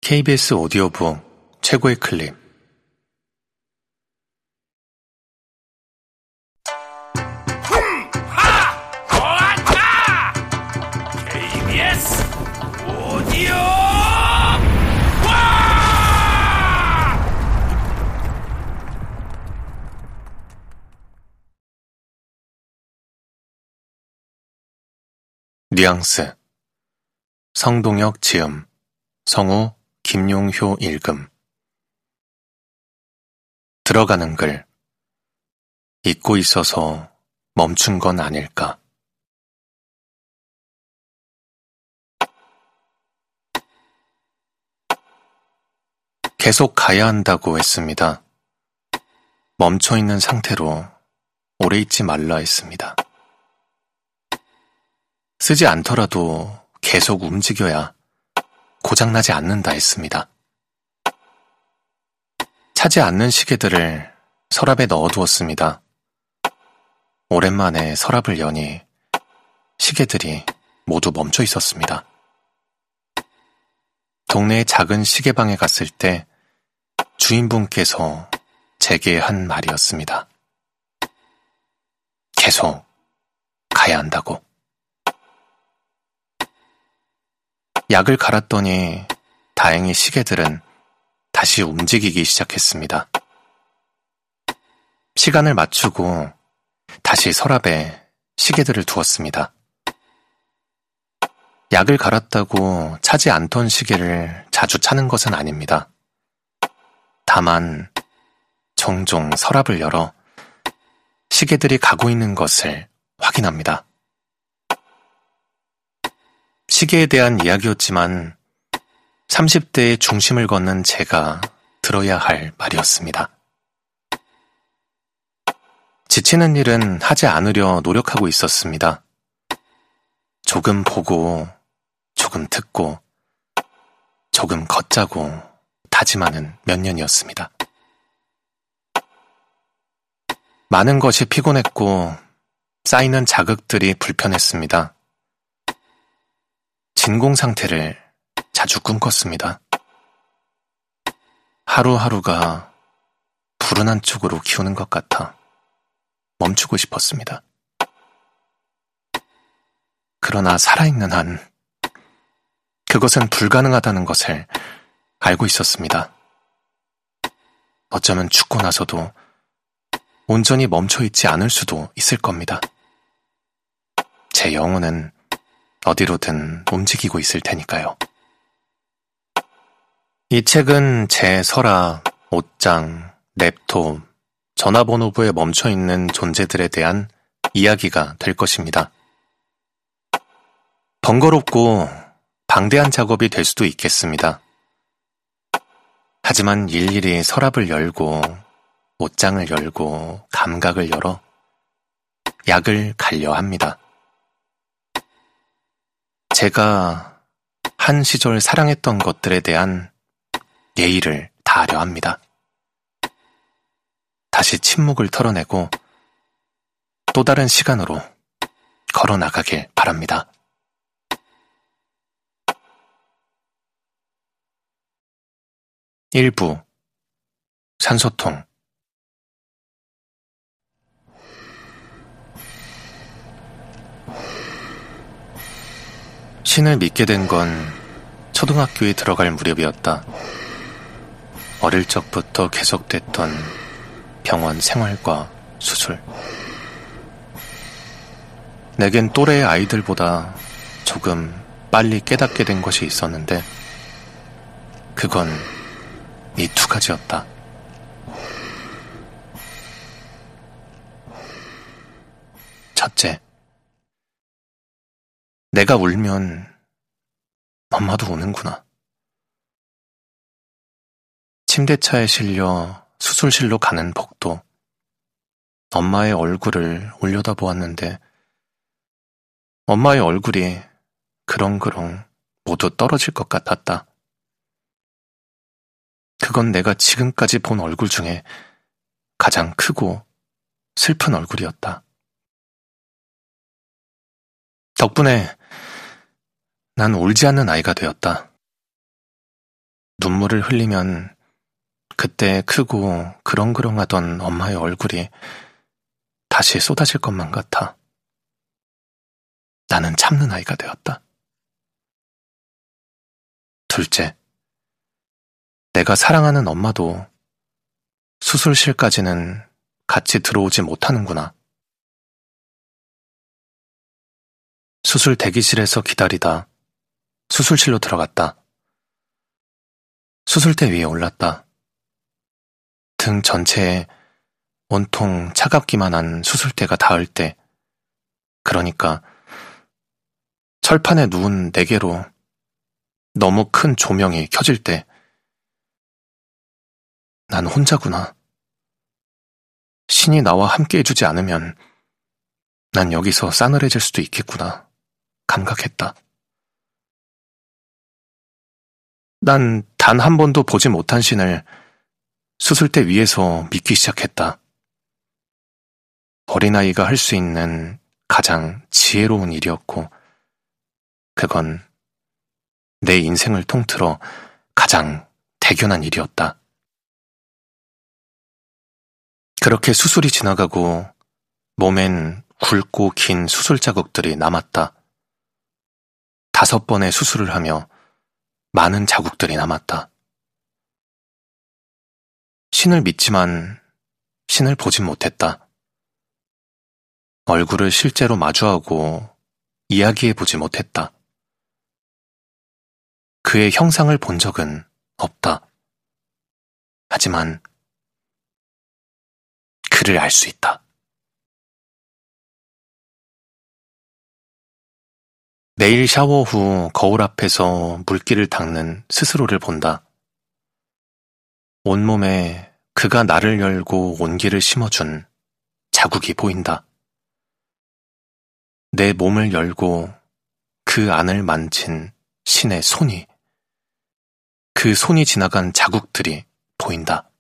KBS 오디오북 최고의 클립. KBS 오디오 와! 뉘앙스. 성동혁 지음, 성우 김용효 읽음. 들어가는 글. 잊고 있어서 멈춘 건 아닐까. 계속 가야 한다고 했습니다. 멈춰있는 상태로 오래 있지 말라 했습니다. 쓰지 않더라도 계속 움직여야 고장나지 않는다 했습니다. 차지 않는 시계들을 서랍에 넣어두었습니다. 오랜만에 서랍을 여니 시계들이 모두 멈춰 있었습니다. 동네의 작은 시계방에 갔을 때 주인분께서 제게 한 말이었습니다. 계속 가야 한다고. 약을 갈았더니 다행히 시계들은 다시 움직이기 시작했습니다. 시간을 맞추고 다시 서랍에 시계들을 두었습니다. 약을 갈았다고 차지 않던 시계를 자주 차는 것은 아닙니다. 다만 종종 서랍을 열어 시계들이 가고 있는 것을 확인합니다. 시계에 대한 이야기였지만 30대의 중심을 걷는 제가 들어야 할 말이었습니다. 지치는 일은 하지 않으려 노력하고 있었습니다. 조금 보고, 조금 듣고, 조금 걷자고 다짐하는 몇 년이었습니다. 많은 것이 피곤했고 쌓이는 자극들이 불편했습니다. 진공 상태를 자주 꿈꿨습니다. 하루하루가 불운한 쪽으로 기우는 것 같아 멈추고 싶었습니다. 그러나 살아있는 한 그것은 불가능하다는 것을 알고 있었습니다. 어쩌면 죽고 나서도 온전히 멈춰있지 않을 수도 있을 겁니다. 제 영혼은 어디로든 움직이고 있을 테니까요. 이 책은 제 서랍, 옷장, 랩톱, 전화번호부에 멈춰있는 존재들에 대한 이야기가 될 것입니다. 번거롭고 방대한 작업이 될 수도 있겠습니다. 하지만 일일이 서랍을 열고, 옷장을 열고, 감각을 열어 약을 갈려 합니다. 제가 한 시절 사랑했던 것들에 대한 예의를 다하려 합니다. 다시 침묵을 털어내고 또 다른 시간으로 걸어나가길 바랍니다. 일부 산소통. 신을 믿게 된 건 초등학교에 들어갈 무렵이었다. 어릴 적부터 계속됐던 병원 생활과 수술. 내겐 또래의 아이들보다 조금 빨리 깨닫게 된 것이 있었는데 그건 이 두 가지였다. 첫째, 내가 울면 엄마도 우는구나. 침대차에 실려 수술실로 가는 복도. 엄마의 얼굴을 올려다보았는데 엄마의 얼굴이 그렁그렁 모두 떨어질 것 같았다. 그건 내가 지금까지 본 얼굴 중에 가장 크고 슬픈 얼굴이었다. 덕분에 난 울지 않는 아이가 되었다. 눈물을 흘리면 그때 크고 그렁그렁하던 엄마의 얼굴이 다시 쏟아질 것만 같아. 나는 참는 아이가 되었다. 둘째, 내가 사랑하는 엄마도 수술실까지는 같이 들어오지 못하는구나. 수술 대기실에서 기다리다 수술실로 들어갔다. 수술대 위에 올랐다. 등 전체에 온통 차갑기만 한 수술대가 닿을 때, 그러니까 철판에 누운 내게로 너무 큰 조명이 켜질 때, 난 혼자구나. 신이 나와 함께 해주지 않으면 난 여기서 싸늘해질 수도 있겠구나 감각했다. 난 단 한 번도 보지 못한 신을 수술대 위에서 믿기 시작했다. 어린아이가 할 수 있는 가장 지혜로운 일이었고, 그건 내 인생을 통틀어 가장 대견한 일이었다. 그렇게 수술이 지나가고 몸엔 굵고 긴 수술 자국들이 남았다. 5번의 수술을 하며 많은 자국들이 남았다. 신을 믿지만 신을 보진 못했다. 얼굴을 실제로 마주하고 이야기해보지 못했다. 그의 형상을 본 적은 없다. 하지만 그를 알 수 있다. 매일 샤워 후 거울 앞에서 물기를 닦는 스스로를 본다. 온몸에 그가 나를 열고 온기를 심어준 자국이 보인다. 내 몸을 열고 그 안을 만진 신의 손이, 그 손이 지나간 자국들이 보인다.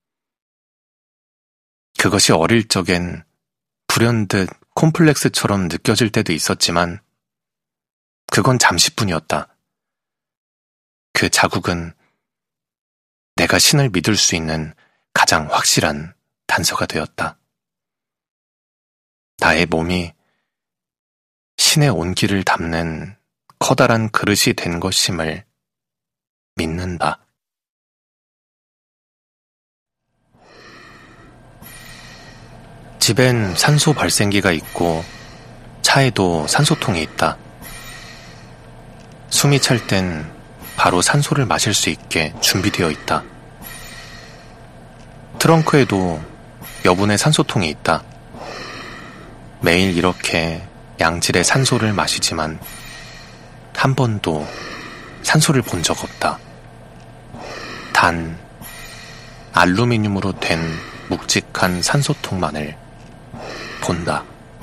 그것이 어릴 적엔 불현듯 콤플렉스처럼 느껴질 때도 있었지만 그건 잠시뿐이었다. 그 자국은 내가 신을 믿을 수 있는 가장 확실한 단서가 되었다. 나의 몸이 신의 온기를 담는 커다란 그릇이 된 것임을 믿는다. 집엔 산소 발생기가 있고 차에도 산소통이 있다. 숨이 찰 땐 바로 산소를 마실 수 있게 준비되어 있다. 트렁크에도 여분의 산소통이 있다. 매일 이렇게 양질의 산소를 마시지만 한 번도 산소를 본 적 없다. 단 알루미늄으로 된 묵직한 산소통만을 본다.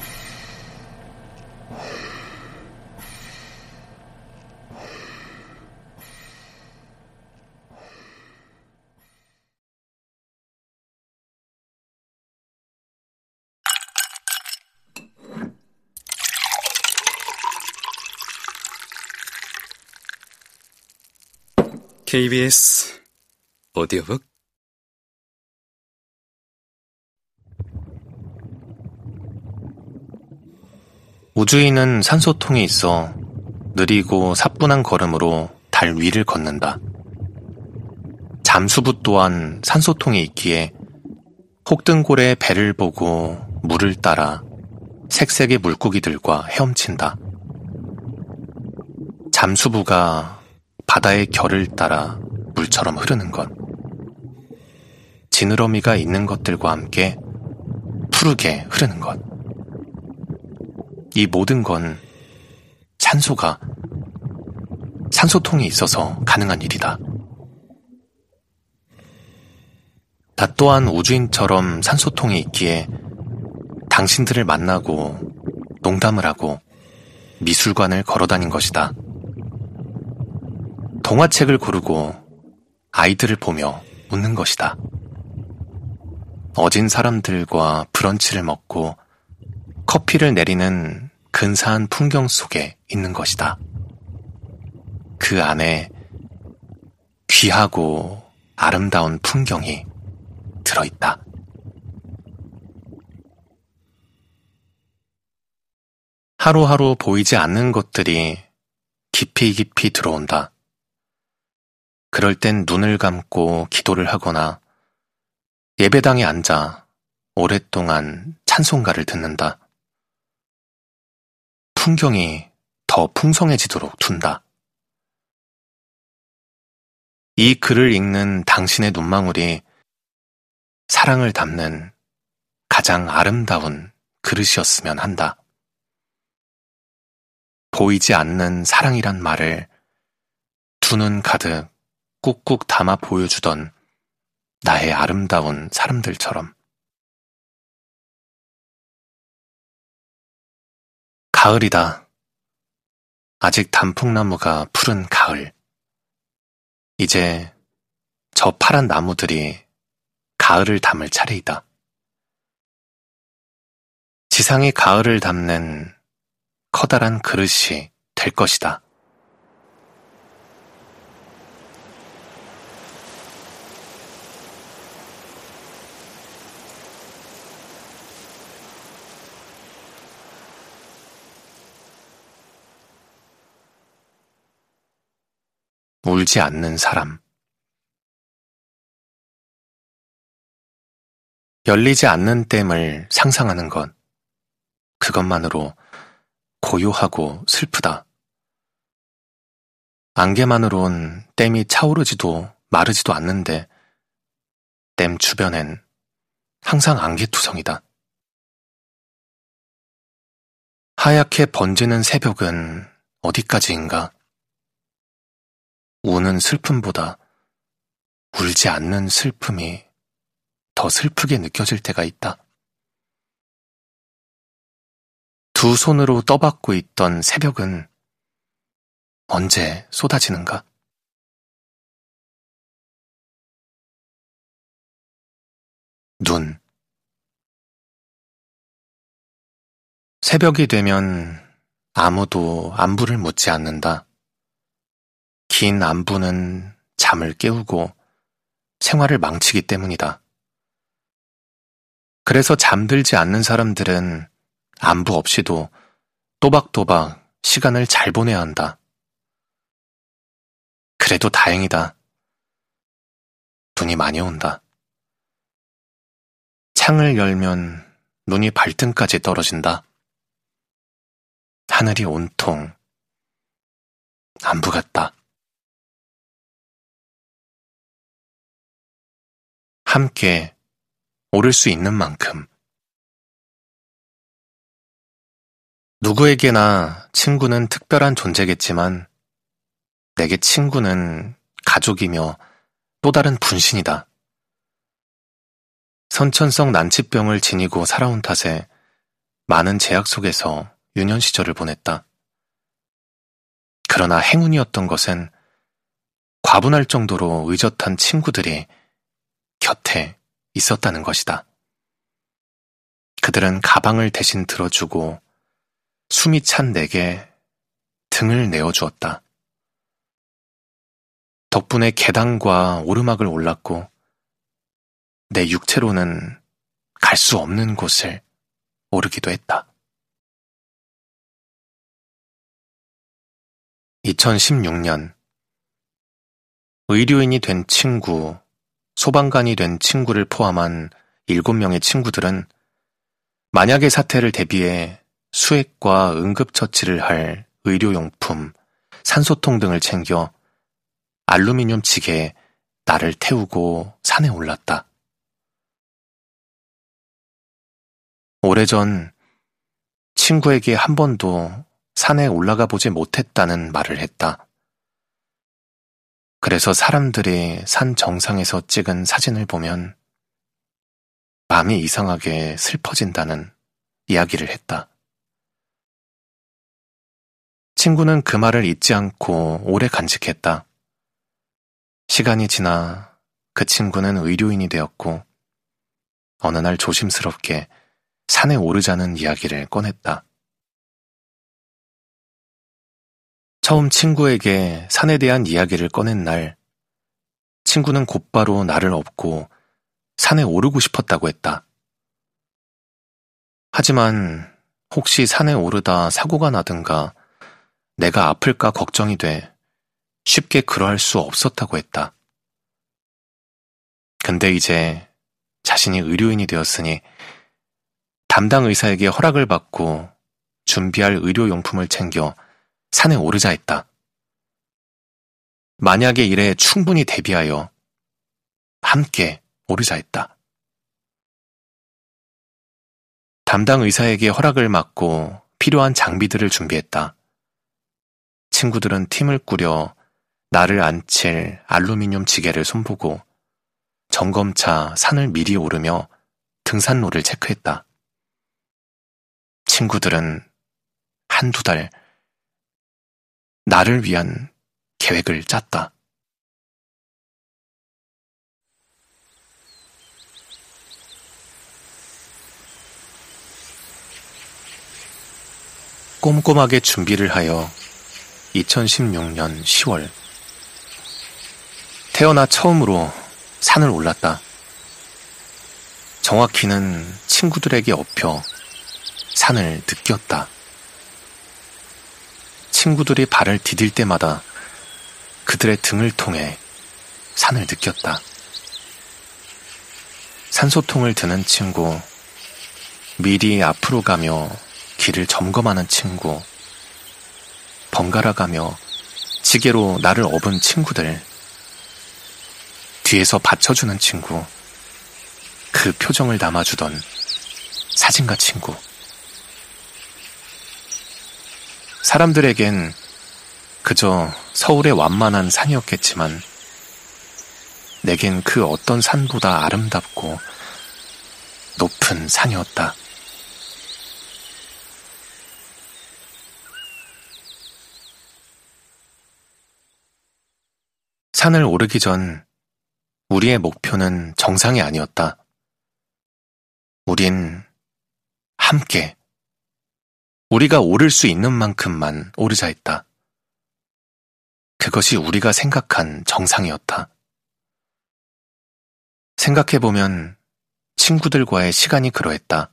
KBS 오디오북 우주인은 산소통이 있어 느리고 사뿐한 걸음으로 달 위를 걷는다. 잠수부 또한 산소통이 있기에 혹등고래의 배를 보고 물을 따라 색색의 물고기들과 헤엄친다. 잠수부가 바다의 결을 따라 물처럼 흐르는 것, 지느러미가 있는 것들과 함께 푸르게 흐르는 것, 이 모든 건 산소통이 있어서 가능한 일이다. 나 또한 우주인처럼 산소통이 있기에 당신들을 만나고 농담을 하고 미술관을 걸어다닌 것이다. 동화책을 고르고 아이들을 보며 웃는 것이다. 어진 사람들과 브런치를 먹고 커피를 내리는 근사한 풍경 속에 있는 것이다. 그 안에 귀하고 아름다운 풍경이 들어있다. 하루하루 보이지 않는 것들이 깊이 깊이 들어온다. 그럴 땐 눈을 감고 기도를 하거나 예배당에 앉아 오랫동안 찬송가를 듣는다. 풍경이 더 풍성해지도록 둔다. 이 글을 읽는 당신의 눈망울이 사랑을 담는 가장 아름다운 그릇이었으면 한다. 보이지 않는 사랑이란 말을 두 눈 가득 꾹꾹 담아 보여주던 나의 아름다운 사람들처럼. 가을이다. 아직 단풍나무가 푸른 가을. 이제 저 파란 나무들이 가을을 담을 차례이다. 지상이 가을을 담는 커다란 그릇이 될 것이다. 울지 않는 사람. 열리지 않는 댐을 상상하는 것. 그것만으로 고요하고 슬프다. 안개만으론 댐이 차오르지도 마르지도 않는데 댐 주변엔 항상 안개투성이다. 하얗게 번지는 새벽은 어디까지인가? 우는 슬픔보다 울지 않는 슬픔이 더 슬프게 느껴질 때가 있다. 두 손으로 떠받고 있던 새벽은 언제 쏟아지는가? 눈. 새벽이 되면 아무도 안부를 묻지 않는다. 긴 안부는 잠을 깨우고 생활을 망치기 때문이다. 그래서 잠들지 않는 사람들은 안부 없이도 또박또박 시간을 잘 보내야 한다. 그래도 다행이다. 눈이 많이 온다. 창을 열면 눈이 발등까지 떨어진다. 하늘이 온통 안부 같다. 함께 오를 수 있는 만큼. 누구에게나 친구는 특별한 존재겠지만 내게 친구는 가족이며 또 다른 분신이다. 선천성 난치병을 지니고 살아온 탓에 많은 제약 속에서 유년 시절을 보냈다. 그러나 행운이었던 것은 과분할 정도로 의젓한 친구들이 곁에 있었다는 것이다. 그들은 가방을 대신 들어주고 숨이 찬 내게 등을 내어주었다. 덕분에 계단과 오르막을 올랐고 내 육체로는 갈 수 없는 곳을 오르기도 했다. 2016년 의료인이 된 친구, 소방관이 된 친구를 포함한 7명의 친구들은 만약의 사태를 대비해 수액과 응급처치를 할 의료용품, 산소통 등을 챙겨 알루미늄 지게에 나를 태우고 산에 올랐다. 오래전 친구에게 한 번도 산에 올라가 보지 못했다는 말을 했다. 그래서 사람들이 산 정상에서 찍은 사진을 보면 마음이 이상하게 슬퍼진다는 이야기를 했다. 친구는 그 말을 잊지 않고 오래 간직했다. 시간이 지나 그 친구는 의료인이 되었고 어느 날 조심스럽게 산에 오르자는 이야기를 꺼냈다. 처음 친구에게 산에 대한 이야기를 꺼낸 날 친구는 곧바로 나를 업고 산에 오르고 싶었다고 했다. 하지만 혹시 산에 오르다 사고가 나든가 내가 아플까 걱정이 돼 쉽게 그러할 수 없었다고 했다. 근데 이제 자신이 의료인이 되었으니 담당 의사에게 허락을 받고 준비할 의료용품을 챙겨 산에 오르자 했다. 만약의 일에 충분히 대비하여 함께 오르자 했다. 담당 의사에게 허락을 받고 필요한 장비들을 준비했다. 친구들은 팀을 꾸려 나를 앉힐 알루미늄 지게를 손보고 점검차 산을 미리 오르며 등산로를 체크했다. 친구들은 한두 달 나를 위한 계획을 짰다. 꼼꼼하게 준비를 하여 2016년 10월 태어나 처음으로 산을 올랐다. 정확히는 친구들에게 업혀 산을 느꼈다. 친구들이 발을 디딜 때마다 그들의 등을 통해 산을 느꼈다. 산소통을 드는 친구, 미리 앞으로 가며 길을 점검하는 친구, 번갈아 가며 지게로 나를 업은 친구들, 뒤에서 받쳐주는 친구, 그 표정을 담아주던 사진가 친구. 사람들에겐 그저 서울의 완만한 산이었겠지만 내겐 그 어떤 산보다 아름답고 높은 산이었다. 산을 오르기 전 우리의 목표는 정상이 아니었다. 우린 함께 우리가 오를 수 있는 만큼만 오르자 했다. 그것이 우리가 생각한 정상이었다. 생각해보면 친구들과의 시간이 그러했다.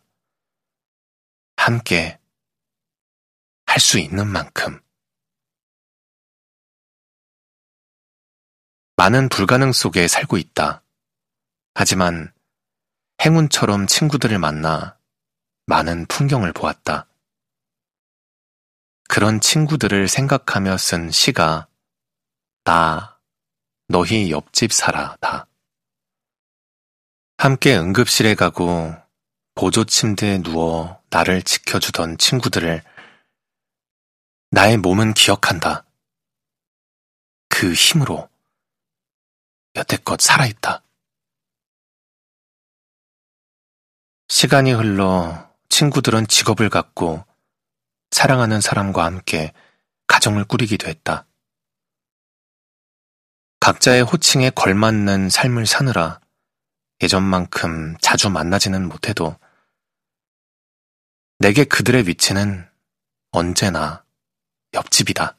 함께 할 수 있는 만큼. 많은 불가능 속에 살고 있다. 하지만 행운처럼 친구들을 만나 많은 풍경을 보았다. 그런 친구들을 생각하며 쓴 시가 나 너희 옆집 살아다. 함께 응급실에 가고 보조 침대에 누워 나를 지켜주던 친구들을 나의 몸은 기억한다. 그 힘으로 여태껏 살아있다. 시간이 흘러 친구들은 직업을 갖고 사랑하는 사람과 함께 가정을 꾸리기도 했다. 각자의 호칭에 걸맞는 삶을 사느라 예전만큼 자주 만나지는 못해도 내게 그들의 위치는 언제나 옆집이다.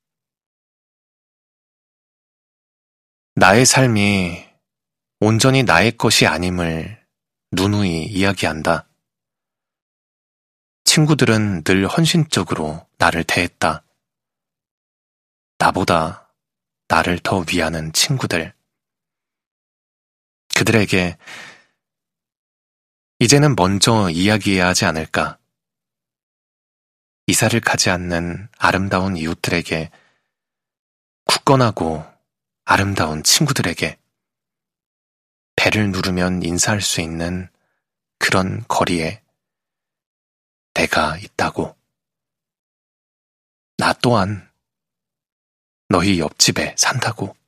나의 삶이 온전히 나의 것이 아님을 누누이 이야기한다. 친구들은 늘 헌신적으로 나를 대했다. 나보다 나를 더 위하는 친구들. 그들에게 이제는 먼저 이야기해야 하지 않을까. 이사를 가지 않는 아름다운 이웃들에게, 굳건하고 아름다운 친구들에게, 배를 누르면 인사할 수 있는 그런 거리에 내가 있다고. 나 또한 너희 옆집에 산다고.